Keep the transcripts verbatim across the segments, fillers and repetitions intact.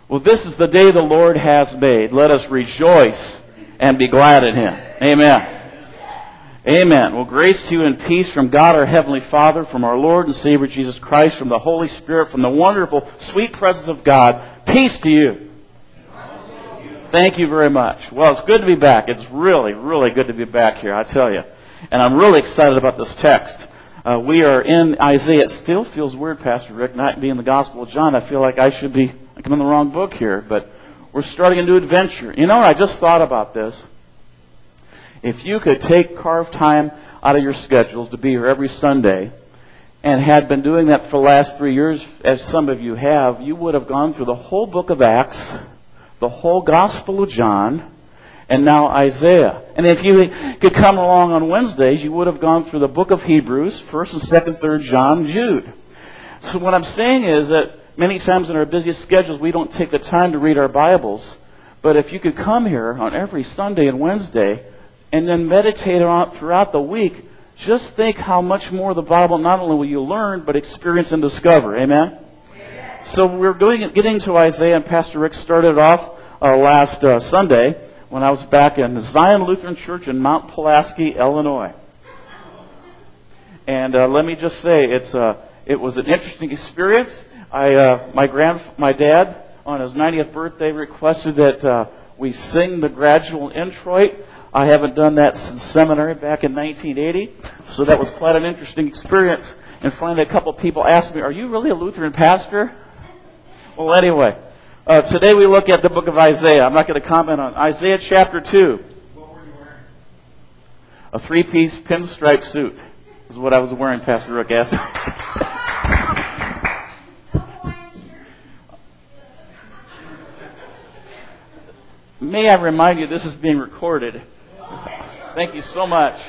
Well, this is the day the Lord has made. Let us rejoice and be glad in Him. Amen. Amen. Well, grace to you and peace from God our Heavenly Father, from our Lord and Savior Jesus Christ, from the Holy Spirit, from the wonderful, sweet presence of God. Peace to you. Thank you very much. Well, it's good to be back. It's really, really good to be back here, I tell you. And I'm really excited about this text. Uh, we are in Isaiah. It still feels weird, Pastor Rick, not being the Gospel of John. I feel like I should be like I'm in the wrong book here, but we're starting a new adventure. You know, I just thought about this. If you could take carved time out of your schedules to be here every Sunday, and had been doing that for the last three years, as some of you have, you would have gone through the whole book of Acts, the whole Gospel of John, and now Isaiah. And if you could come along on Wednesdays, you would have gone through the book of Hebrews, first and second, third John, Jude. So what I'm saying is that many times in our busiest schedules, we don't take the time to read our Bibles. But if you could come here on every Sunday and Wednesday, and then meditate on it throughout the week, just think how much more of the Bible not only will you learn, but experience and discover. Amen? Amen. So we're doing, getting to Isaiah, and Pastor Rick started off uh, last uh, Sunday when I was back in the Zion Lutheran Church in Mount Pulaski, Illinois. And uh, let me just say, it's uh, it was an interesting experience. I uh, my grand my dad on his ninetieth birthday requested that uh, we sing the gradual introit. I haven't done that since seminary back in nineteen eighty, so that was quite an interesting experience. And finally, a couple of people asked me, "Are you really a Lutheran pastor?" Well, anyway, uh, today we look at the book of Isaiah. I'm not going to comment on Isaiah chapter two. What were you wearing? A three-piece pinstripe suit is what I was wearing, Pastor Rook asked. May I remind you, this is being recorded. Thank you so much.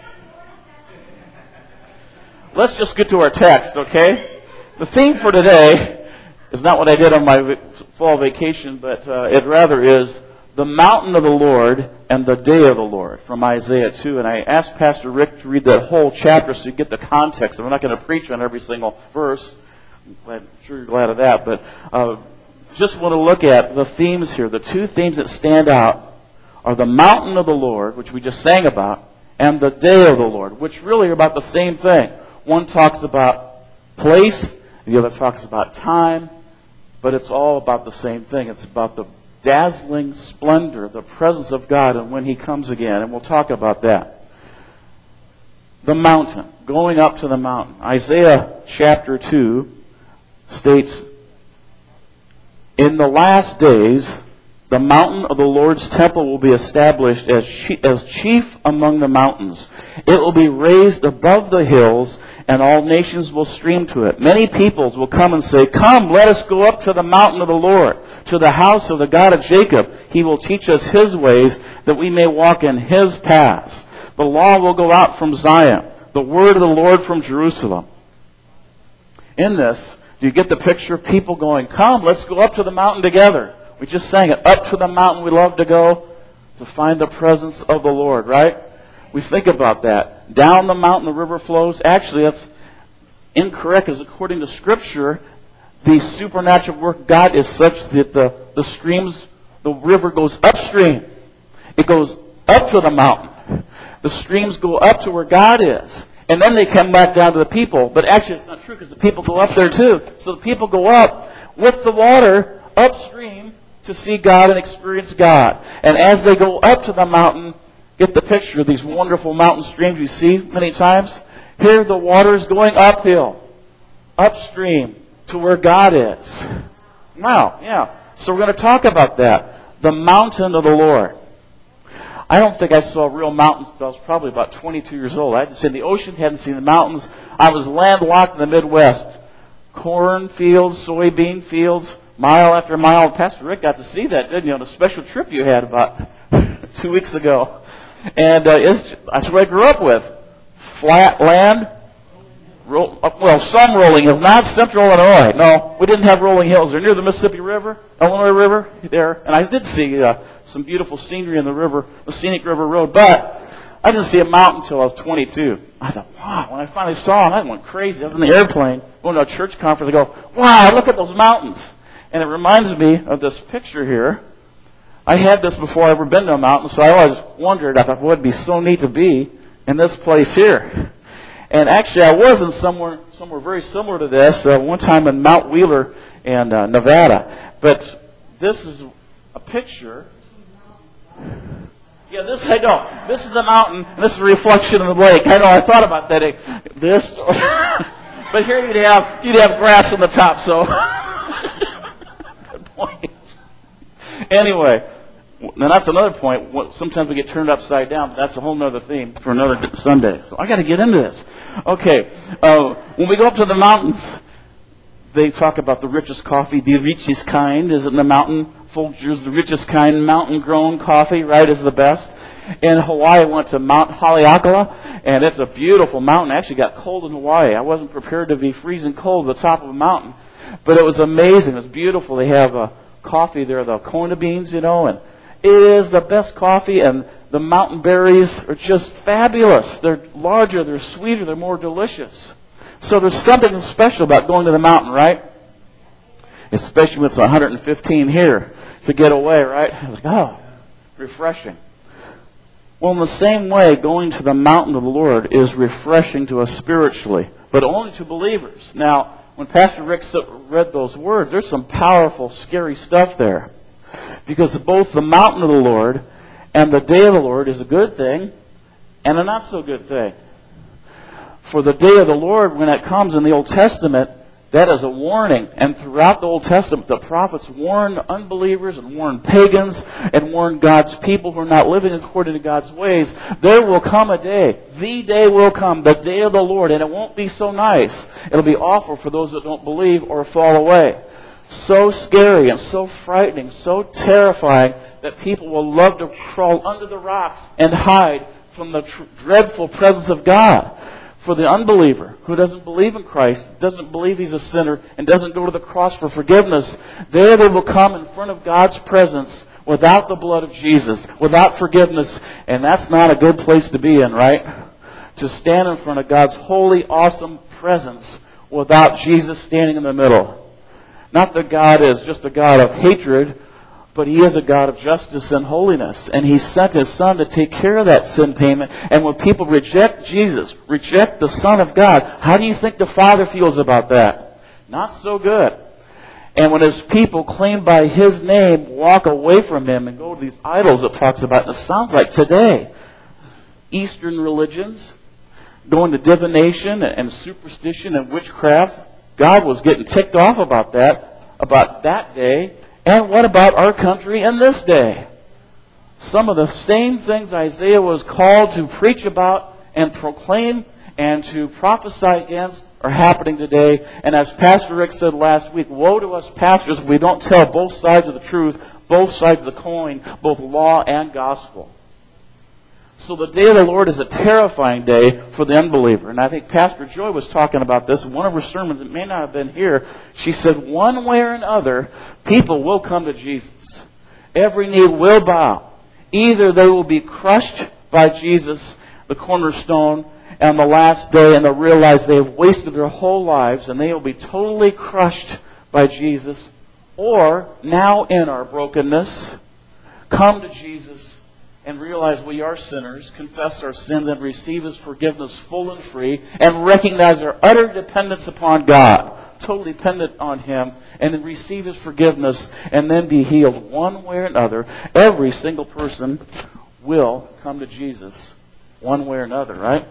Let's just get to our text, okay? The theme for today is not what I did on my fall vacation, but uh, it rather is the mountain of the Lord and the day of the Lord from Isaiah two. And I asked Pastor Rick to read that whole chapter so you get the context. And we're not going to preach on every single verse. I'm sure you're glad of that. But uh, just want to look at the themes here. The two themes that stand out are the mountain of the Lord, which we just sang about, and the day of the Lord, which really are about the same thing. One talks about place, the other talks about time, but it's all about the same thing. It's about the dazzling splendor, the presence of God, and when He comes again, and we'll talk about that. The mountain, going up to the mountain. Isaiah chapter two states, "In the last days, the mountain of the Lord's temple will be established as chief, as chief among the mountains. It will be raised above the hills, and all nations will stream to it. Many peoples will come and say, 'Come, let us go up to the mountain of the Lord, to the house of the God of Jacob. He will teach us His ways, that we may walk in His paths. The law will go out from Zion, the word of the Lord from Jerusalem.'" In this, do you get the picture of people going, "Come, let's go up to the mountain together"? We just sang it. Up to the mountain we love to go to find the presence of the Lord, right? We think about that. Down the mountain the river flows. Actually, that's incorrect, because according to Scripture, the supernatural work of God is such that the, the streams, the river goes upstream. It goes up to the mountain. The streams go up to where God is. And then they come back down to the people. But actually it's not true, because the people go up there too. So the people go up with the water upstream to see God and experience God. And as they go up to the mountain, get the picture of these wonderful mountain streams you see many times. Here the water is going uphill, upstream to where God is. Wow, yeah. So we're going to talk about that. The mountain of the Lord. I don't think I saw real mountains until I was probably about twenty-two years old. I hadn't seen the ocean, hadn't seen the mountains. I was landlocked in the Midwest. Corn fields, soybean fields, mile after mile. Pastor Rick got to see that, didn't you, on a special trip you had about two weeks ago. And uh, it's, that's what I grew up with. Flat land. Roll, well, some rolling hills. Not central Illinois. No, we didn't have rolling hills. They're near the Mississippi River, Illinois River, there. And I did see uh, some beautiful scenery in the river, the scenic river road. But I didn't see a mountain until I was twenty-two. I thought, wow, when I finally saw them, I went crazy. I was in the airplane, going to a church conference. I go, wow, look at those mountains. And it reminds me of this picture here. I had this before I ever been to a mountain, so I always wondered, I thought, well, it'd be so neat to be in this place here. And actually, I was in somewhere, somewhere very similar to this, uh, one time in Mount Wheeler in uh, Nevada. But this is a picture. Yeah, this, I know. This is the mountain, and this is a reflection of the lake. I know, I thought about that. This, but here you'd have, you'd have grass on the top, so. Good point. Anyway, now that's another point. Sometimes we get turned upside down, but that's a whole other theme for another Sunday. So I got to get into this. Okay, uh, when we go up to the mountains, they talk about the richest coffee, the richest kind is in the mountain. Folgers, the richest kind, mountain-grown coffee, right, is the best. In Hawaii, I went to Mount Haleakala, and it's a beautiful mountain. It actually got cold in Hawaii. I wasn't prepared to be freezing cold at the top of a mountain, but it was amazing. It was beautiful. They have a coffee there, the Kona beans, you know, and it is the best coffee, and the mountain berries are just fabulous. They're larger, they're sweeter, they're more delicious. So there's something special about going to the mountain, right? Especially when it's one hundred fifteen here to get away, right? Like, oh, refreshing. Well, in the same way, going to the mountain of the Lord is refreshing to us spiritually, but only to believers. Now, when Pastor Rick read those words, there's some powerful, scary stuff there. Because both the mountain of the Lord and the day of the Lord is a good thing and a not so good thing. For the day of the Lord, when it comes in the Old Testament, that is a warning. And throughout the Old Testament, the prophets warned unbelievers and warned pagans and warned God's people who are not living according to God's ways. There will come a day. The day will come, the day of the Lord, and it won't be so nice. It'll be awful for those that don't believe or fall away. So scary and so frightening, so terrifying that people will love to crawl under the rocks and hide from the tr- dreadful presence of God. For the unbeliever who doesn't believe in Christ, doesn't believe he's a sinner, and doesn't go to the cross for forgiveness, there they will come in front of God's presence without the blood of Jesus, without forgiveness, and that's not a good place to be in, right? To stand in front of God's holy, awesome presence without Jesus standing in the middle. Not that God is just a God of hatred, but He is a God of justice and holiness. And He sent His Son to take care of that sin payment. And when people reject Jesus, reject the Son of God, how do you think the Father feels about that? Not so good. And when His people, claimed by His name, walk away from Him and go to these idols it talks about, and it sounds like today, Eastern religions, going to divination and superstition and witchcraft, God was getting ticked off about that, about that day. And what about our country in this day? Some of the same things Isaiah was called to preach about and proclaim and to prophesy against are happening today. And as Pastor Rick said last week, woe to us pastors if we don't tell both sides of the truth, both sides of the coin, both law and gospel. So the day of the Lord is a terrifying day for the unbeliever. And I think Pastor Joy was talking about this in one of her sermons. It may not have been here. She said, one way or another, people will come to Jesus. Every knee will bow. Either they will be crushed by Jesus, the cornerstone, on the last day, and they'll realize they have wasted their whole lives, and they will be totally crushed by Jesus. Or, now in our brokenness, come to Jesus and realize we are sinners, confess our sins, and receive His forgiveness full and free, and recognize our utter dependence upon God, totally dependent on Him, and then receive His forgiveness, and then be healed one way or another. Every single person will come to Jesus one way or another, right?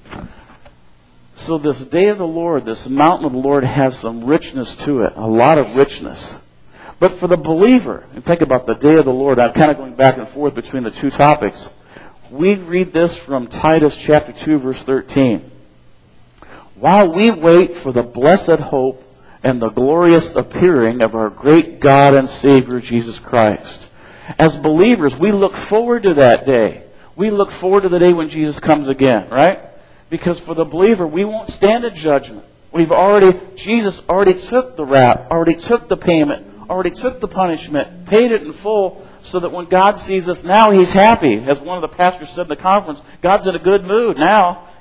So this day of the Lord, this mountain of the Lord, has some richness to it, a lot of richness. But for the believer, and think about the day of the Lord, I'm kind of going back and forth between the two topics. We read this from Titus chapter two, verse thirteen. While we wait for the blessed hope and the glorious appearing of our great God and Savior, Jesus Christ. As believers, we look forward to that day. We look forward to the day when Jesus comes again, right? Because for the believer, we won't stand in judgment. We've already, Jesus already took the rap, already took the payment, already took the punishment, paid it in full, so that when God sees us now, He's happy. As one of the pastors said in the conference, God's in a good mood now.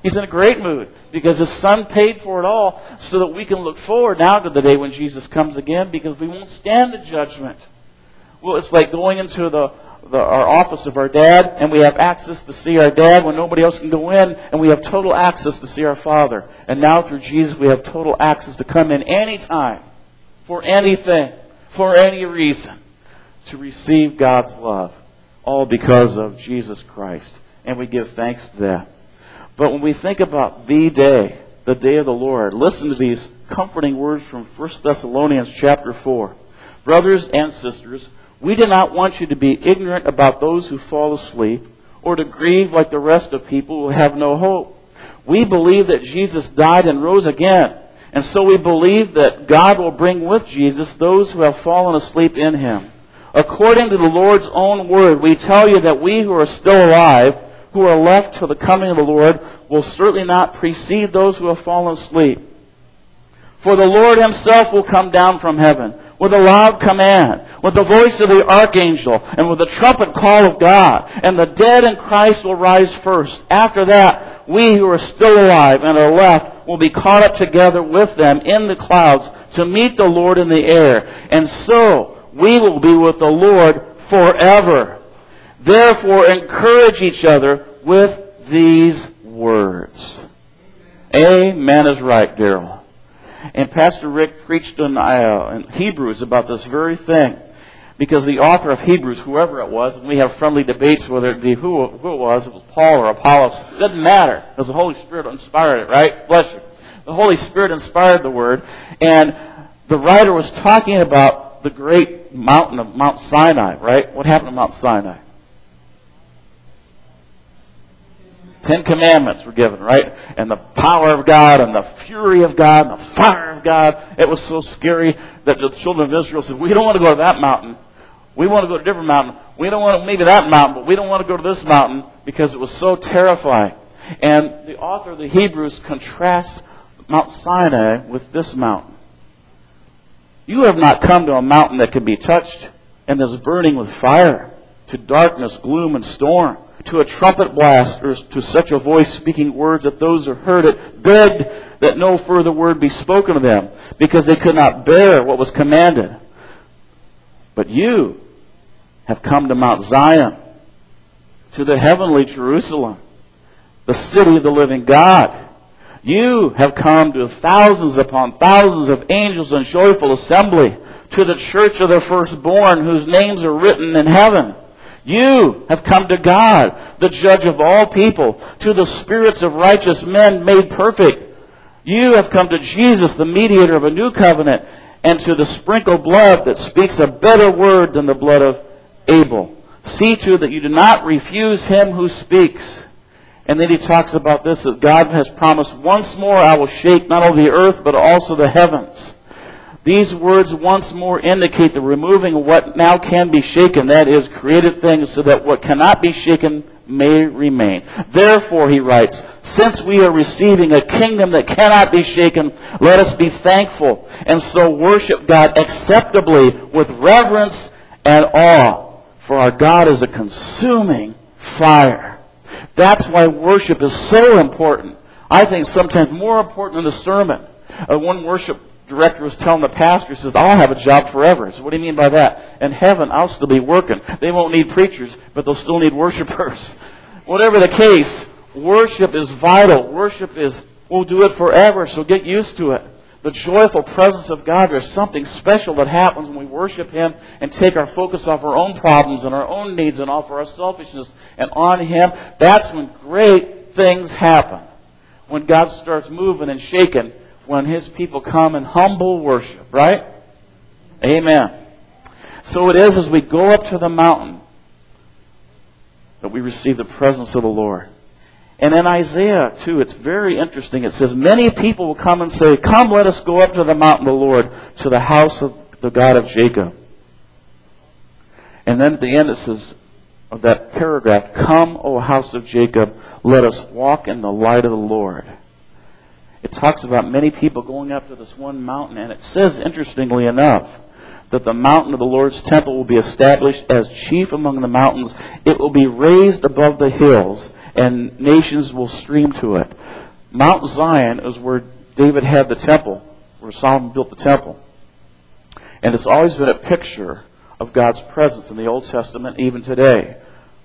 He's in a great mood because His Son paid for it all so that we can look forward now to the day when Jesus comes again, because we won't stand the judgment. Well, it's like going into the, the our office of our dad, and we have access to see our dad when nobody else can go in, and we have total access to see our Father. And now through Jesus we have total access to come in anytime, for anything, for any reason, to receive God's love, all because of Jesus Christ. And we give thanks to that. But when we think about the day, the day of the Lord, listen to these comforting words from First Thessalonians chapter four. Brothers and sisters, we do not want you to be ignorant about those who fall asleep, or to grieve like the rest of people who have no hope. We believe that Jesus died and rose again, and so we believe that God will bring with Jesus those who have fallen asleep in Him. According to the Lord's own word, we tell you that we who are still alive, who are left till the coming of the Lord, will certainly not precede those who have fallen asleep. For the Lord Himself will come down from heaven with a loud command, with the voice of the archangel, and with the trumpet call of God. And the dead in Christ will rise first. After that, we who are still alive and are left will be caught up together with them in the clouds to meet the Lord in the air. And so we will be with the Lord forever. Therefore, encourage each other with these words. Amen is right, Daryl. And Pastor Rick preached in, uh, in Hebrews about this very thing. Because the author of Hebrews, whoever it was, and we have friendly debates whether it be who, who it was, it was Paul or Apollos, it doesn't matter, because the Holy Spirit inspired it, right? Bless you. The Holy Spirit inspired the Word, and the writer was talking about the great mountain of Mount Sinai, right? What happened to Mount Sinai? Ten Commandments were given, right? And the power of God and the fury of God and the fire of God. It was so scary that the children of Israel said, we don't want to go to that mountain. We want to go to a different mountain. We don't want to, maybe that mountain, but we don't want to go to this mountain because it was so terrifying. And the author of the Hebrews contrasts Mount Sinai with this mountain. You have not come to a mountain that can be touched and that's burning with fire, to darkness, gloom, and storm, to a trumpet blast, or to such a voice speaking words that those who heard it begged that no further word be spoken to them, because they could not bear what was commanded. But you have come to Mount Zion, to the heavenly Jerusalem, the city of the living God. You have come to thousands upon thousands of angels in joyful assembly, to the church of the firstborn, whose names are written in heaven. You have come to God, the judge of all people, to the spirits of righteous men made perfect. You have come to Jesus, the mediator of a new covenant, and to the sprinkled blood that speaks a better word than the blood of Abel. See to it that you do not refuse Him who speaks. And then he talks about this, that God has promised, once more I will shake not only the earth, but also the heavens. These words once more indicate the removing of what now can be shaken, that is, created things, so that what cannot be shaken may remain. Therefore, he writes, since we are receiving a kingdom that cannot be shaken, let us be thankful, and so worship God acceptably with reverence and awe. For our God is a consuming fire. That's why worship is so important. I think sometimes more important than the sermon. Uh, one worship director was telling the pastor, he says, I'll have a job forever. So what do you mean by that? In heaven, I'll still be working. They won't need preachers, but they'll still need worshipers. Whatever the case, worship is vital. Worship is, we'll do it forever, so get used to it. The joyful presence of God, there's something special that happens when we worship Him and take our focus off our own problems and our own needs and off our selfishness and on Him. That's when great things happen. When God starts moving and shaking, when His people come in humble worship, right? Amen. So it is as we go up to the mountain that we receive the presence of the Lord. And in Isaiah, too, it's very interesting. It says, many people will come and say, come, let us go up to the mountain of the Lord, to the house of the God of Jacob. And then at the end it says, of that paragraph, come, O house of Jacob, let us walk in the light of the Lord. It talks about many people going up to this one mountain, and it says, interestingly enough, that the mountain of the Lord's temple will be established as chief among the mountains. It will be raised above the hills, and nations will stream to it. Mount Zion is where David had the temple, where Solomon built the temple. And it's always been a picture of God's presence in the Old Testament, even today.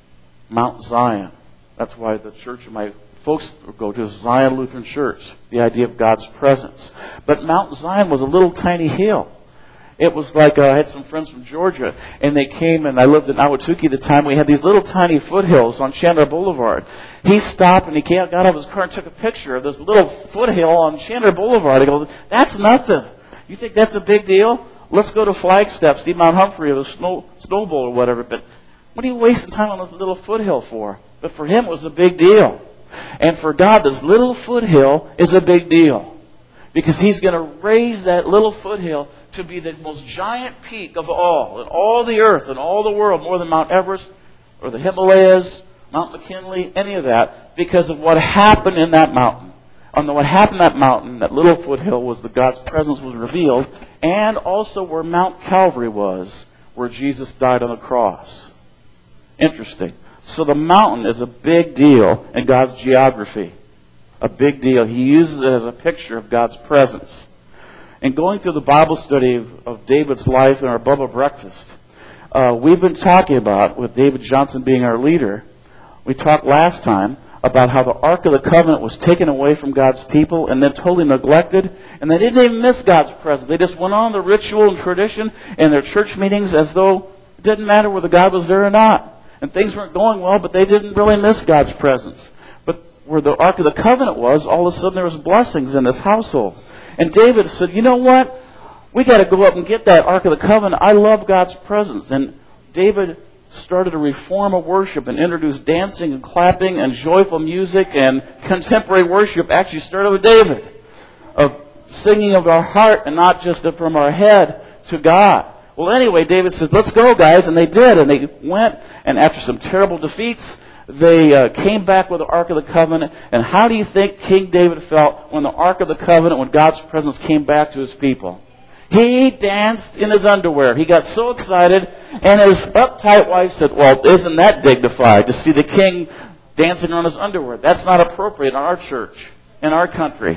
Mount Zion. That's why the church of my folks go to is Zion Lutheran Church, the idea of God's presence. But Mount Zion was a little tiny hill. It was like, uh, I had some friends from Georgia, and they came, and I lived in Ahwatukee at the time. We had these little tiny foothills on Chandler Boulevard. He stopped, and he came, got out of his car and took a picture of this little foothill on Chandler Boulevard. I go, that's nothing. You think that's a big deal? Let's go to Flagstaff, see Mount Humphrey or the snow, Snow Bowl or whatever. But what are you wasting time on this little foothill for? But for him, it was a big deal. And for God, this little foothill is a big deal. Because He's going to raise that little foothill to be the most giant peak of all, in all the earth, in all the world, more than Mount Everest or the Himalayas, Mount McKinley, any of that, because of what happened in that mountain. On the, what happened in that mountain, that little foothill, was that God's presence was revealed, and also where Mount Calvary was, where Jesus died on the cross. Interesting. So the mountain is a big deal in God's geography. A big deal. He uses it as a picture of God's presence. And going through the Bible study of, of David's life in our Bubba Breakfast, uh, we've been talking about, with David Johnson being our leader, we talked last time about how the Ark of the Covenant was taken away from God's people and then totally neglected, and they didn't even miss God's presence. They just went on the ritual and tradition in their church meetings as though it didn't matter whether God was there or not. And things weren't going well, but they didn't really miss God's presence. But where the Ark of the Covenant was, all of a sudden there was blessings in this household. And David said, you know what? We got to go up and get that Ark of the Covenant. I love God's presence. And David started a reform of worship and introduced dancing and clapping and joyful music, and contemporary worship actually started with David, of singing of our heart and not just from our head to God. Well, anyway, David says, let's go, guys. And they did. And they went, and after some terrible defeats, they uh, came back with the Ark of the Covenant. And how do you think King David felt when the Ark of the Covenant, when God's presence came back to His people? He danced in his underwear. He got so excited, and his uptight wife said, well, isn't that dignified to see the king dancing on his underwear? That's not appropriate in our church, in our country.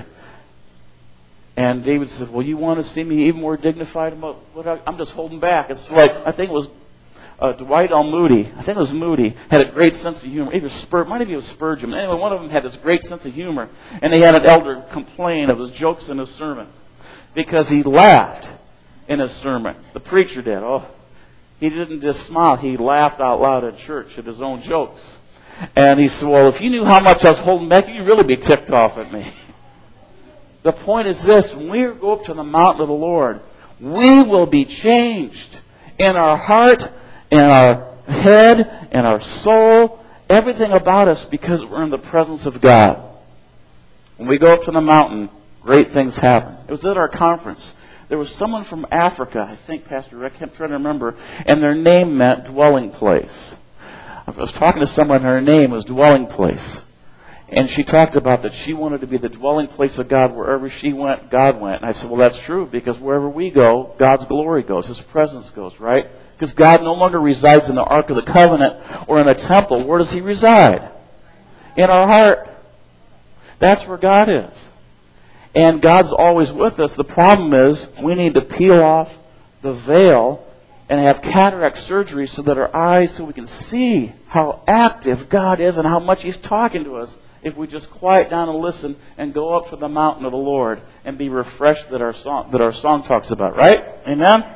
And David said, well, you want to see me even more dignified? About what I, I'm just holding back. It's like, I think it was uh, Dwight L. Moody. I think it was Moody. Had a great sense of humor. Either Spur, might have been Spurgeon. Anyway, one of them had this great sense of humor. And they had an elder complain of his jokes in his sermon, because he laughed in his sermon. The preacher did. Oh, he didn't just smile. He laughed out loud at church at his own jokes. And he said, well, if you knew how much I was holding back, you'd really be ticked off at me. The point is this: when we go up to the mountain of the Lord, we will be changed in our heart, in our head, in our soul, everything about us, because we're in the presence of God. When we go up to the mountain, great things happen. It was at our conference. There was someone from Africa, I think, Pastor Rick, I'm trying to remember, and their name meant dwelling place. I was talking to someone, and her name was dwelling place. And she talked about that she wanted to be the dwelling place of God. Wherever she went, God went. And I said, well, that's true, because wherever we go, God's glory goes, His presence goes, right? Because God no longer resides in the Ark of the Covenant or in a temple. Where does He reside? In our heart. That's where God is. And God's always with us. The problem is we need to peel off the veil and have cataract surgery so that our eyes, so we can see how active God is and how much He's talking to us, if we just quiet down and listen and go up to the mountain of the Lord and be refreshed that our song, that our song talks about, right? Amen?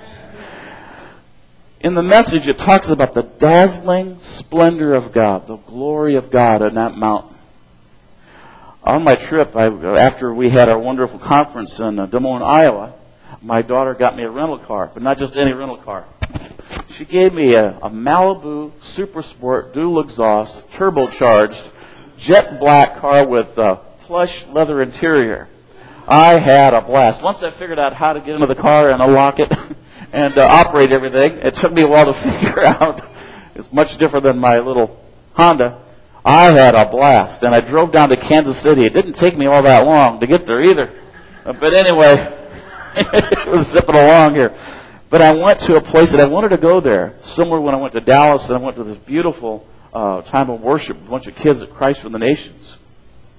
In the message, it talks about the dazzling splendor of God, the glory of God on that mountain. On my trip, I, after we had our wonderful conference in uh, Des Moines, Iowa, my daughter got me a rental car, but not just any rental car. She gave me a, a Malibu Super Sport dual exhaust, turbocharged, jet black car with a plush leather interior. I had a blast. Once I figured out how to get into the car and unlock it and uh, operate everything, it took me a while to figure out. It's much different than my little Honda. I had a blast, and I drove down to Kansas City. It didn't take me all that long to get there either. But anyway, it was zipping along here. But I went to a place that I wanted to go there, similar when I went to Dallas, and I went to this beautiful uh, time of worship with a bunch of kids at Christ for the Nations.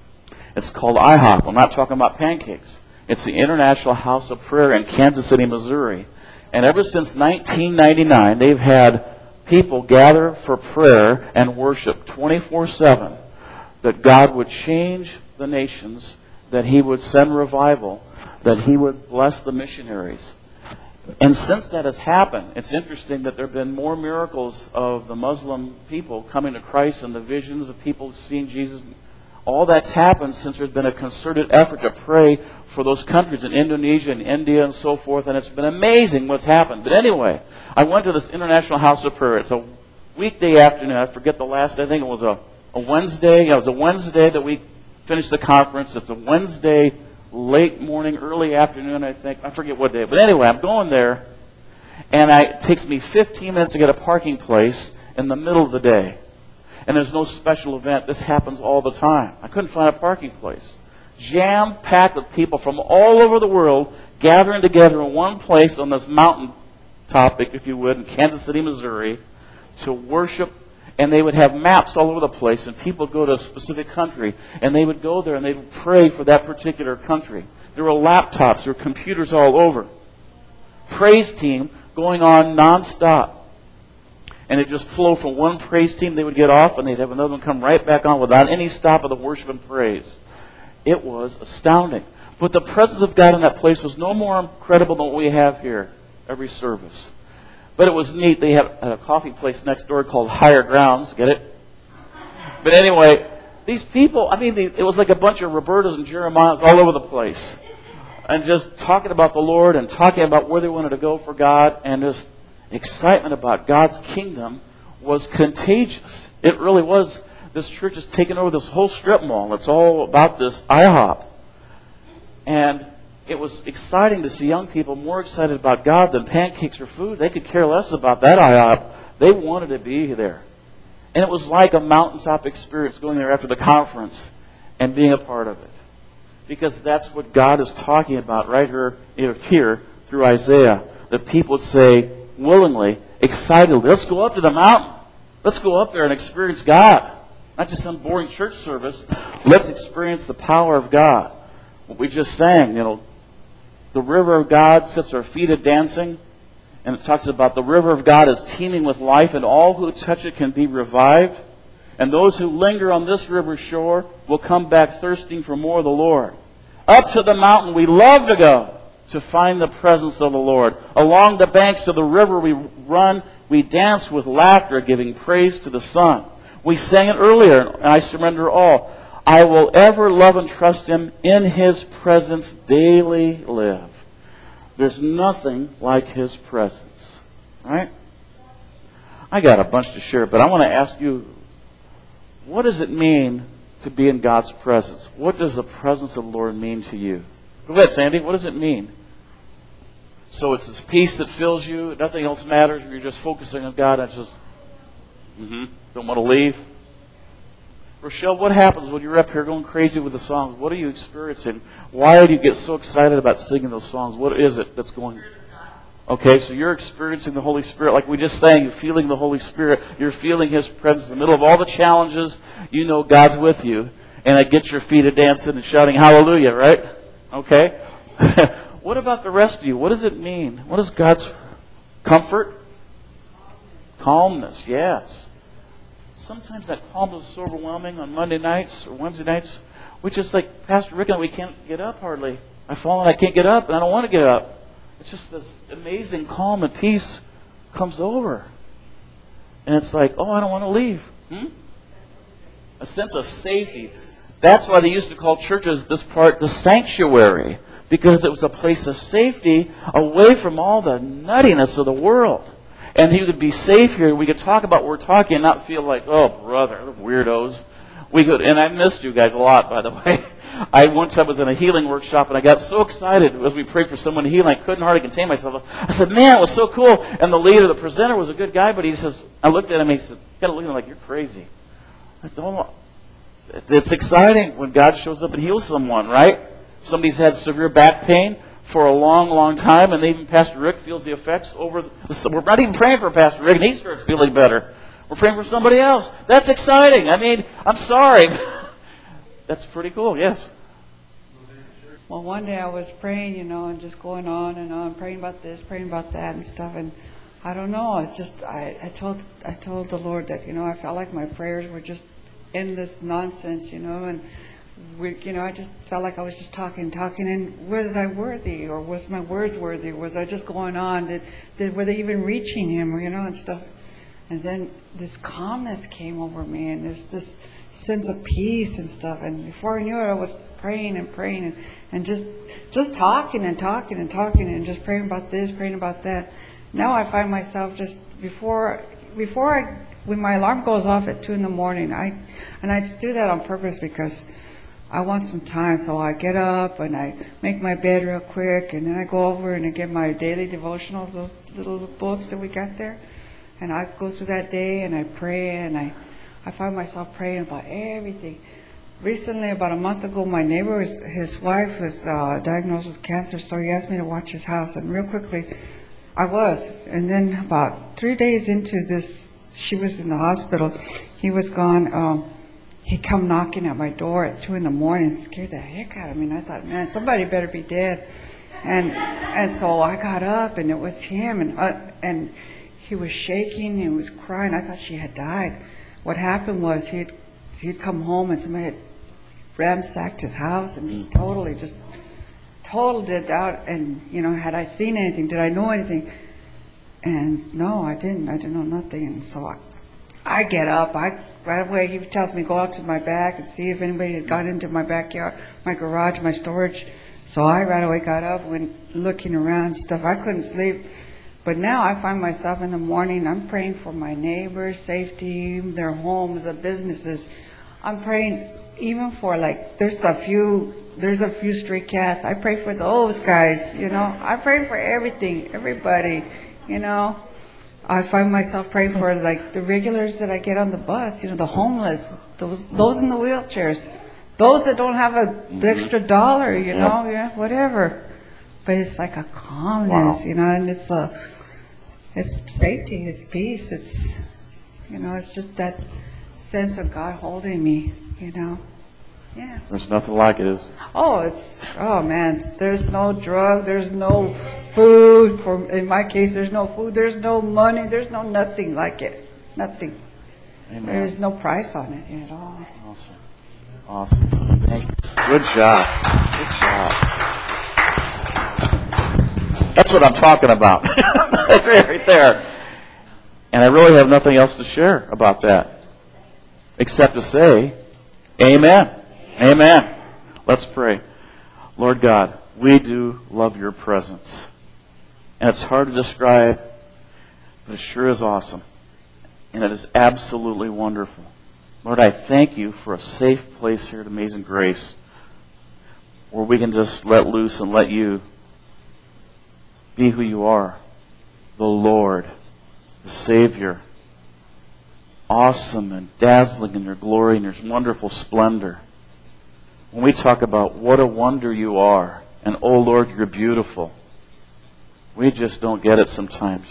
It's called I hop. I'm not talking about pancakes. It's the International House of Prayer in Kansas City, Missouri. And ever since nineteen ninety-nine, they've had people gather for prayer and worship twenty-four seven, that God would change the nations, that He would send revival, that He would bless the missionaries. And since that has happened, it's interesting that there have been more miracles of the Muslim people coming to Christ and the visions of people seeing Jesus. All that's happened since there's been a concerted effort to pray for those countries in Indonesia and India and so forth, and it's been amazing what's happened. But anyway, I went to this International House of Prayer. It's a weekday afternoon. I forget the last, I think it was a, a Wednesday. Yeah, it was a Wednesday that we finished the conference. It's a Wednesday, late morning, early afternoon, I think. I forget what day. But anyway, I'm going there, and I, it takes me fifteen minutes to get a parking place in the middle of the day. And there's no special event. This happens all the time. I couldn't find a parking place. Jam-packed with people from all over the world gathering together in one place on this mountain topic, if you would, in Kansas City, Missouri, to worship. And they would have maps all over the place, and people would go to a specific country, and they would go there and they would pray for that particular country. There were laptops, there were computers all over. Praise team going on nonstop. And it just flowed from one praise team. They would get off, and they'd have another one come right back on without any stop of the worship and praise. It was astounding. But the presence of God in that place was no more incredible than what we have here every service. But it was neat. They had a coffee place next door called Higher Grounds. Get it? But anyway, these people, I mean, it was like a bunch of Robertas and Jeremiahs all over the place. And just talking about the Lord and talking about where they wanted to go for God, and just excitement about God's kingdom was contagious. It really was. This church has taken over this whole strip mall. It's all about this I hop. And it was exciting to see young people more excited about God than pancakes or food. They could care less about that I hop. They wanted to be there. And it was like a mountaintop experience going there after the conference and being a part of it. Because that's what God is talking about right here, here through Isaiah. That people would say, willingly, excitedly, let's go up to the mountain. Let's go up there and experience God. Not just some boring church service. Let's experience the power of God. What we just sang, you know, the river of God sets our feet a-dancing. And it talks about the river of God is teeming with life, and all who touch it can be revived. And those who linger on this river shore will come back thirsting for more of the Lord. Up to the mountain we love to go, to find the presence of the Lord. Along the banks of the river we run, we dance with laughter, giving praise to the Son. We sang it earlier, and I surrender all. I will ever love and trust Him, in His presence daily live. There's nothing like His presence. Right? I got a bunch to share, but I want to ask you, what does it mean to be in God's presence? What does the presence of the Lord mean to you? Go ahead, Sandy. What does it mean? So it's this peace that fills you. Nothing else matters. You're just focusing on God. I just mm-hmm, don't want to leave. Rochelle, what happens when you're up here going crazy with the songs? What are you experiencing? Why do you get so excited about singing those songs? What is it that's going on? Okay, so you're experiencing the Holy Spirit. Like we just sang, you're feeling the Holy Spirit. You're feeling His presence in the middle of all the challenges. You know God's with you. And it gets your feet a-dancing and shouting hallelujah, right? Okay. What about the rest of you? What does it mean? What is God's comfort? Calmness, yes. Sometimes that calmness is so overwhelming on Monday nights or Wednesday nights. We just like, Pastor Rick and I, we can't get up hardly. I fall and I can't get up, and I don't want to get up. It's just this amazing calm and peace comes over. And it's like, oh, I don't want to leave. Hmm? A sense of safety. That's why they used to call churches, this part, the sanctuary. Because it was a place of safety away from all the nuttiness of the world. And he could be safe here. We could talk about what we're talking and not feel like, oh, brother, weirdos. We could, and I missed you guys a lot, by the way. I once I was in a healing workshop, and I got so excited as we prayed for someone to heal, I couldn't hardly contain myself. I said, man, it was so cool. And the leader, the presenter, was a good guy, but he says, I looked at him, and he said, you got to look at him like you're crazy. I thought, it's exciting when God shows up and heals someone, right? Somebody's had severe back pain for a long, long time, and even Pastor Rick feels the effects over the, we're not even praying for Pastor Rick, and he starts feeling better. We're praying for somebody else. That's exciting. I mean, I'm sorry. That's pretty cool, yes. Well, one day I was praying, you know, and just going on and on, praying about this, praying about that and stuff. And I don't know, it's just, I, I told I told the Lord that, you know, I felt like my prayers were just endless nonsense, you know, and, we, you know, I just felt like I was just talking, talking, and was I worthy, or was my words worthy? Was I just going on? Did, did were they even reaching Him, you know, and stuff? And then this calmness came over me, and there's this sense of peace and stuff. And before I knew it, I was praying and praying and, and just just talking and talking and talking and just praying about this, praying about that. Now I find myself just before before I when my alarm goes off at two in the morning, I and I just do that on purpose because I want some time. So I get up and I make my bed real quick, and then I go over and I get my daily devotionals, those little books that we got there, and I go through that day and I pray, and I I find myself praying about everything. Recently, about a month ago, my neighbor, was, his wife was uh, diagnosed with cancer, so he asked me to watch his house. And real quickly, I was. And then about three days into this, she was in the hospital. He was gone. Um, he come knocking at my door at two in the morning, scared the heck out of me. And I thought, man, somebody better be dead. And and so I got up, and it was him. And uh, and he was shaking. He was crying. I thought she had died. What happened was he'd he'd come home, and somebody had ransacked his house and just totally just totaled it out. And you know, had I seen anything, did I know anything? And no, I didn't. I didn't know nothing. And so I, I get up. I right away he tells me go out to my back and see if anybody had got into my backyard, my garage, my storage. So I right away got up, went looking around and stuff. I couldn't sleep. But now I find myself in the morning, I'm praying for my neighbors' safety, their homes, their businesses. I'm praying even for, like, there's a few, there's a few stray cats. I pray for those guys, you know. I pray for everything, everybody, you know. I find myself praying for, like, the regulars that I get on the bus, you know, the homeless, those those in the wheelchairs, those that don't have a the extra dollar, you know, yeah, whatever. But it's like a calmness, wow. you know, and it's a, it's safety, it's peace, it's, you know, it's just that sense of God holding me, you know. Yeah. There's nothing like it, is there? Oh, it's, oh man, there's no drug, there's no food, for, in my case, there's no food, there's no money, there's no nothing like it, nothing. Amen. There's no price on it at all. Awesome. Awesome. Thank you. Good job. Good job. That's what I'm talking about. Right there. And I really have nothing else to share about that, except to say, amen. Amen. Let's pray. Lord God, we do love your presence. And it's hard to describe, but it sure is awesome. And it is absolutely wonderful. Lord, I thank you for a safe place here at Amazing Grace, where we can just let loose and let you be who you are. The Lord, the Savior, awesome and dazzling in your glory and your wonderful splendor. When we talk about what a wonder you are, and oh Lord, you're beautiful, we just don't get it sometimes.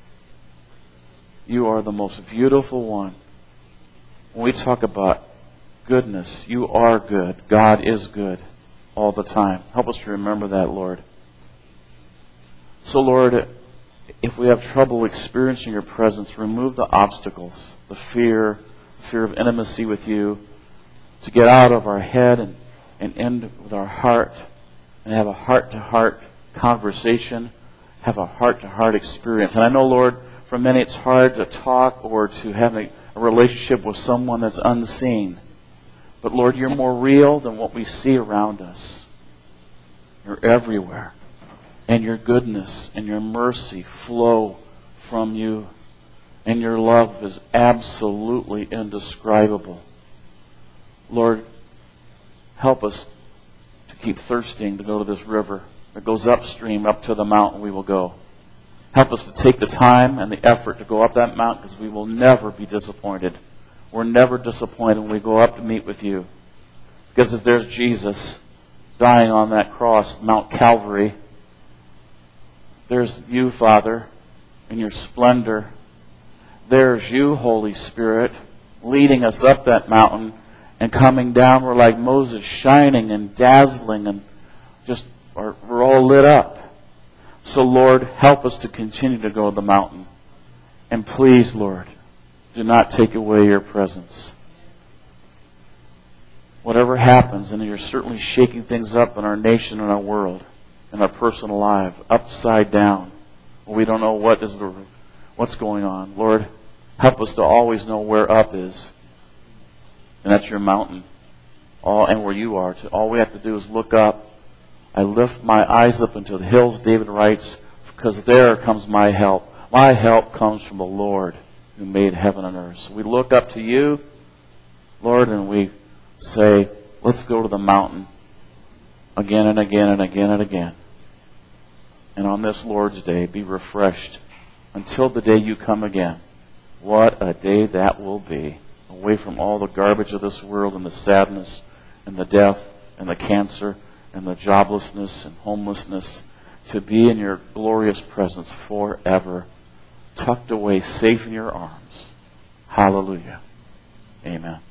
You are the most beautiful one. When we talk about goodness, you are good. God is good all the time. Help us to remember that, Lord. So, Lord, if we have trouble experiencing your presence, remove the obstacles, the fear, the fear of intimacy with you, to get out of our head and, and end with our heart and have a heart-to-heart conversation, have a heart-to-heart experience. And I know, Lord, for many it's hard to talk or to have a, a relationship with someone that's unseen. But, Lord, you're more real than what we see around us. You're everywhere. And your goodness and your mercy flow from you. And your love is absolutely indescribable. Lord, help us to keep thirsting to go to this river that goes upstream, up to the mountain we will go. Help us to take the time and the effort to go up that mountain, because we will never be disappointed. We're never disappointed when we go up to meet with you. Because if there's Jesus dying on that cross, Mount Calvary, there's you, Father, in your splendor. There's you, Holy Spirit, leading us up that mountain and coming down, we're like Moses, shining and dazzling, and just are, we're all lit up. So, Lord, help us to continue to go to the mountain. And please, Lord, do not take away your presence. Whatever happens, and you're certainly shaking things up in our nation and our world, in our personal life, upside down. We don't know what is the, what's going on. Lord, help us to always know where up is. And that's your mountain. All and where you are. All we have to do is look up. I lift my eyes up into the hills, David writes, because there comes my help. My help comes from the Lord who made heaven and earth. So we look up to you, Lord, and we say, let's go to the mountain again and again and again and again. And on this Lord's Day, be refreshed until the day you come again. What a day that will be. Away from all the garbage of this world and the sadness and the death and the cancer and the joblessness and homelessness, to be in your glorious presence forever, tucked away, safe in your arms. Hallelujah. Amen.